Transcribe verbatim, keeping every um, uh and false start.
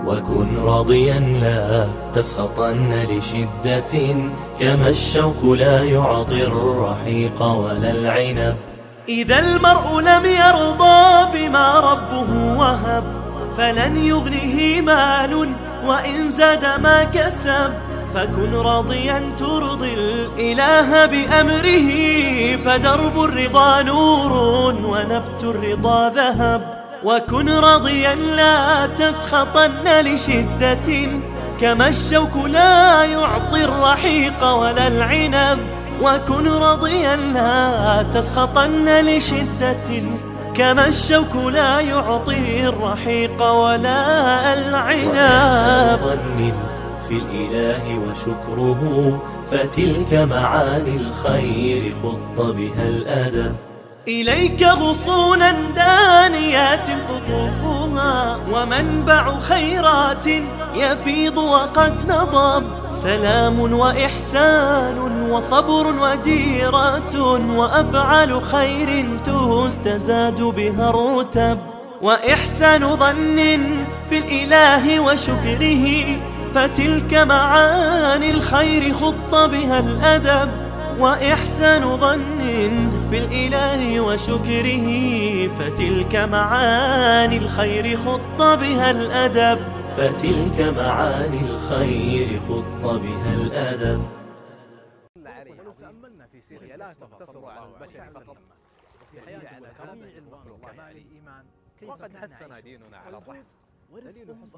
وكن راضيا لا تسخطن لشدة، كما الشوك لا يعطي الرحيق ولا العنب. إذا المرء لم يرضى بما ربه وهب، فلن يغنه مال وإن زاد ما كسب. فكن راضيا ترضي الإله بأمره، فدرب الرضا نور ونبت الرضا ذهب. وكن راضيا لا تسخطن لشدة، كما الشوك لا يعطي الرحيق ولا العنب. وكن راضيا لا تسخطن لشدة، كما الشوك لا يعطي الرحيق ولا العنب. ظن في الإله وشكره، فتلك معاني الخير خط بها الأدب. إليك غصونا دانيات قطوفها، ومنبع خيرات يفيض وقد نضب. سلام وإحسان وصبر وجيرة، وأفعال خير تستزاد بها الرتب. وإحسان ظن في الإله وشكره، فتلك معاني الخير خط بها الأدب. وإحسان ظن في الإله وشكره، فتلك معاني الخير خط بها الأدب. فتلك معاني الخير خط بها الأدب. ولو تأملنا في سيرة لا تقتصر على البشر فقط، وفي حياة جميع المخلوقات كمال الإيمان، وقد حثنا ديننا على الرحمة.